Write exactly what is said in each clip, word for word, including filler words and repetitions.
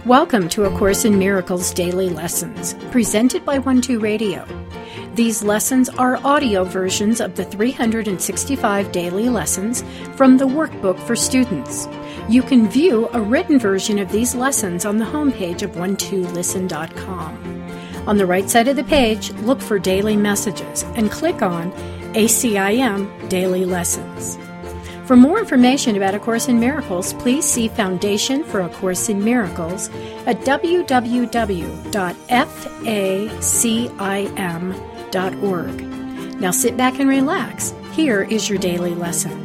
Welcome to A Course in Miracles Daily Lessons, presented by One Two Radio. These lessons are audio versions of the three hundred sixty-five daily lessons from the workbook for students. You can view a written version of these lessons on the homepage of one two listen dot com. On the right side of the page, look for Daily Messages and click on A C I M Daily Lessons. For more information about A Course in Miracles, please see Foundation for A Course in Miracles at w w w dot facim dot org. Now sit back and relax. Here is your daily lesson.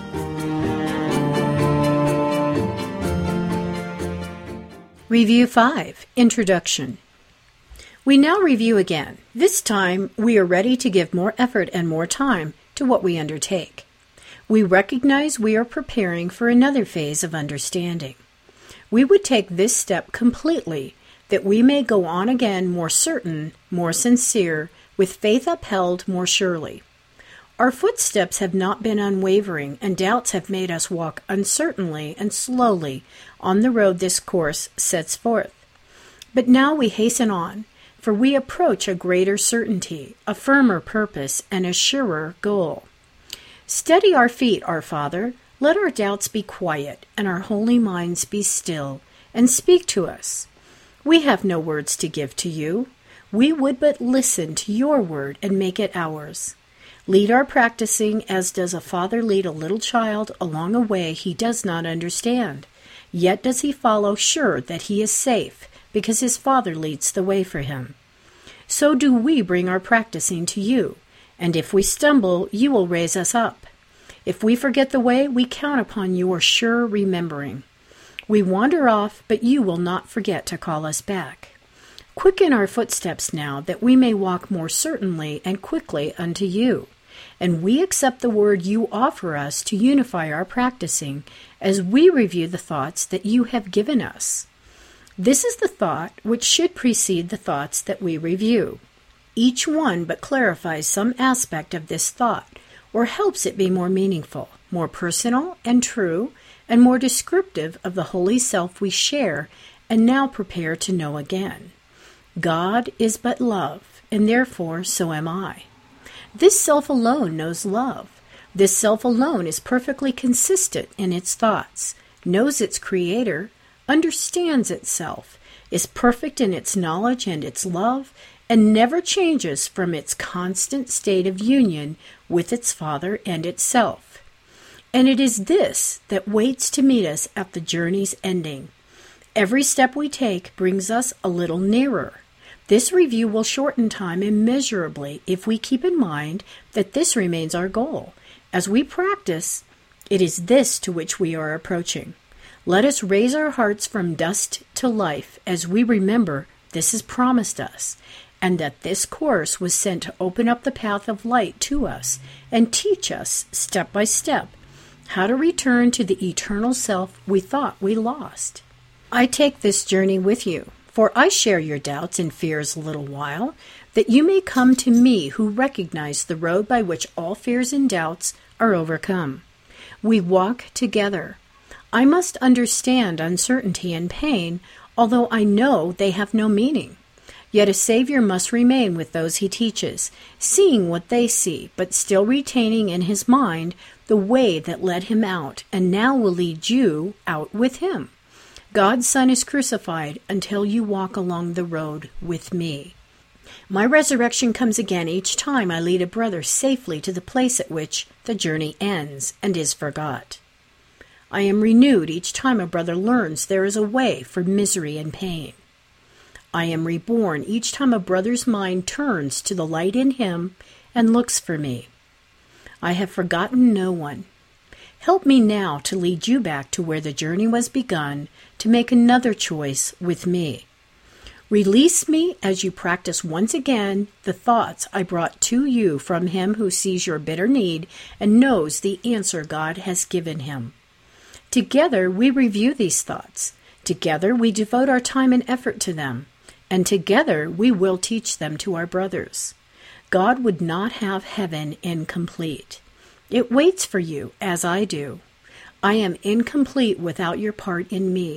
Review five, Introduction. We now review again. This time, we are ready to give more effort and more time to what we undertake. We recognize we are preparing for another phase of understanding. We would take this step completely that we may go on again more certain, more sincere, with faith upheld more surely. Our footsteps have not been unwavering, and doubts have made us walk uncertainly and slowly on the road this course sets forth. But now we hasten on, for we approach a greater certainty, a firmer purpose, and a surer goal. Steady our feet, our Father. Let our doubts be quiet, and our holy minds be still, and speak to us. We have no words to give to you. We would but listen to your word and make it ours. Lead our practicing as does a father lead a little child along a way he does not understand. Yet does he follow sure that he is safe, because his Father leads the way for him. So do we bring our practicing to you. And if we stumble, you will raise us up. If we forget the way, we count upon your sure remembering. We wander off, but you will not forget to call us back. Quicken our footsteps now, that we may walk more certainly and quickly unto you. And we accept the word you offer us to unify our practicing, as we review the thoughts that you have given us. This is the thought which should precede the thoughts that we review. Each one but clarifies some aspect of this thought, or helps it be more meaningful, more personal and true, and more descriptive of the holy self we share and now prepare to know again. God is but love, and therefore so am I. This self alone knows love. This self alone is perfectly consistent in its thoughts, knows its creator, understands itself, is perfect in its knowledge and its love, and never changes from its constant state of union with its Father and itself. And it is this that waits to meet us at the journey's ending. Every step we take brings us a little nearer. This review will shorten time immeasurably if we keep in mind that this remains our goal. As we practice, it is this to which we are approaching. Let us raise our hearts from dust to life as we remember this is promised us, and that this course was sent to open up the path of light to us and teach us, step by step, how to return to the eternal self we thought we lost. I take this journey with you, for I share your doubts and fears a little while, that you may come to me who recognize the road by which all fears and doubts are overcome. We walk together. I must understand uncertainty and pain, although I know they have no meaning. Yet a Savior must remain with those he teaches, seeing what they see, but still retaining in his mind the way that led him out, and now will lead you out with him. God's Son is crucified until you walk along the road with me. My resurrection comes again each time I lead a brother safely to the place at which the journey ends and is forgot. I am renewed each time a brother learns there is a way for misery and pain. I am reborn each time a brother's mind turns to the light in him and looks for me. I have forgotten no one. Help me now to lead you back to where the journey was begun, to make another choice with me. Release me as you practice once again the thoughts I brought to you from him who sees your bitter need and knows the answer God has given him. Together we review these thoughts. Together we devote our time and effort to them. And together we will teach them to our brothers. God would not have heaven incomplete. It waits for you, as I do. I am incomplete without your part in me,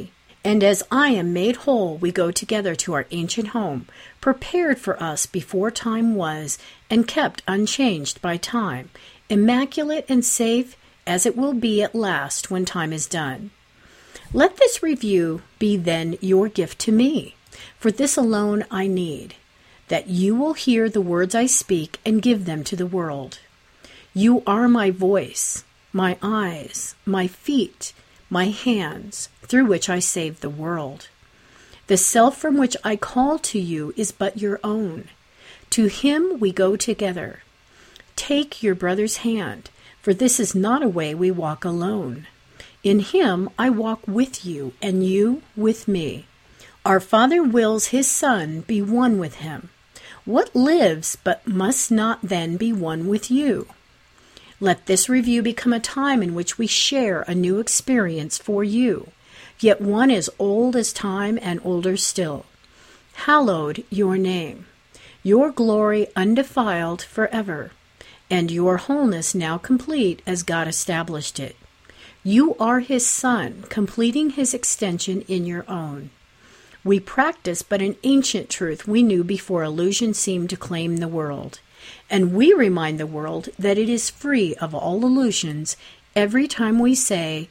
And as I am made whole, we go together to our ancient home, prepared for us before time was, and kept unchanged by time, immaculate and safe as it will be at last when time is done. Let this review be then your gift to me, for this alone I need, that you will hear the words I speak and give them to the world. You are my voice, my eyes, my feet, my hands, through which I save the world. The self from which I call to you is but your own. To him we go together. Take your brother's hand, for this is not a way we walk alone. In him I walk with you, and you with me. Our Father wills his Son be one with him. What lives but must not then be one with you? Let this review become a time in which we share a new experience for you, yet one as old as time and older still. Hallowed your name, your glory undefiled forever, and your wholeness now complete as God established it. You are his Son, completing his extension in your own. We practice but an ancient truth we knew before illusion seemed to claim the world. And we remind the world that it is free of all illusions every time we say,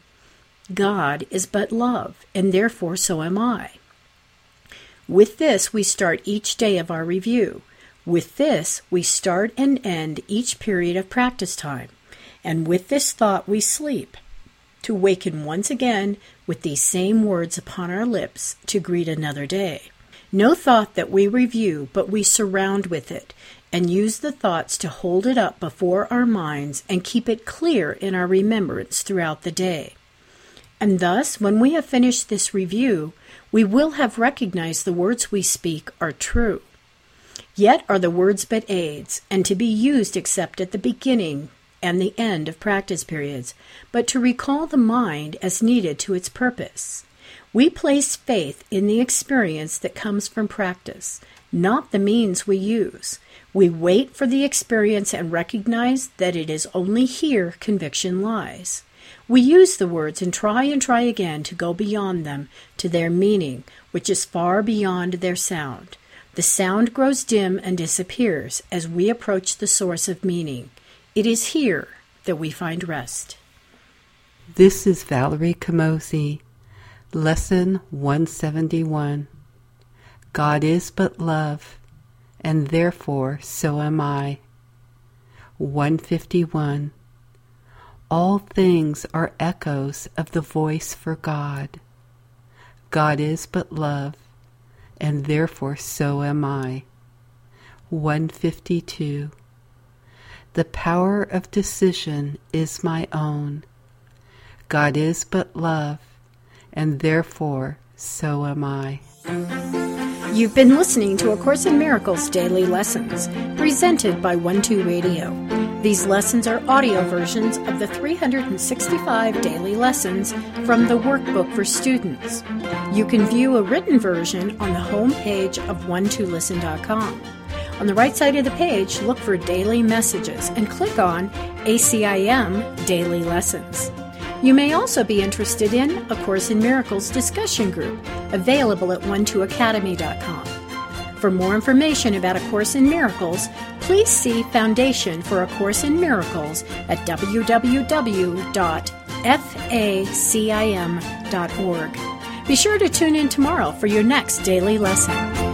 God is but love, and therefore so am I. With this, we start each day of our review. With this, we start and end each period of practice time. And with this thought, we sleep, to waken once again with these same words upon our lips to greet another day. No thought that we review, but we surround with it, and use the thoughts to hold it up before our minds and keep it clear in our remembrance throughout the day. And thus, when we have finished this review, we will have recognized the words we speak are true. Yet are the words but aids, and to be used except at the beginning and the end of practice periods, but to recall the mind as needed to its purpose. We place faith in the experience that comes from practice, not the means we use. We wait for the experience and recognize that it is only here conviction lies. We use the words and try and try again to go beyond them to their meaning, which is far beyond their sound. The sound grows dim and disappears as we approach the source of meaning. It is here that we find rest. This is Valerie Camozzi, Lesson one seventy-one. God is but love, and therefore so am I. one fifty-one. All things are echoes of the voice for God. God is but love, and therefore so am I. one fifty-two. The power of decision is my own. God is but love, and therefore so am I. You've been listening to A Course in Miracles Daily Lessons, presented by One Two Radio. These lessons are audio versions of the three hundred sixty-five daily lessons from the Workbook for Students. You can view a written version on the home page of one two listen dot com. On the right side of the page, look for Daily Messages and click on A C I M Daily Lessons. You may also be interested in A Course in Miracles discussion group, available at one two academy dot com. For more information about A Course in Miracles, please see Foundation for A Course in Miracles at w w w dot facim dot org. Be sure to tune in tomorrow for your next daily lesson.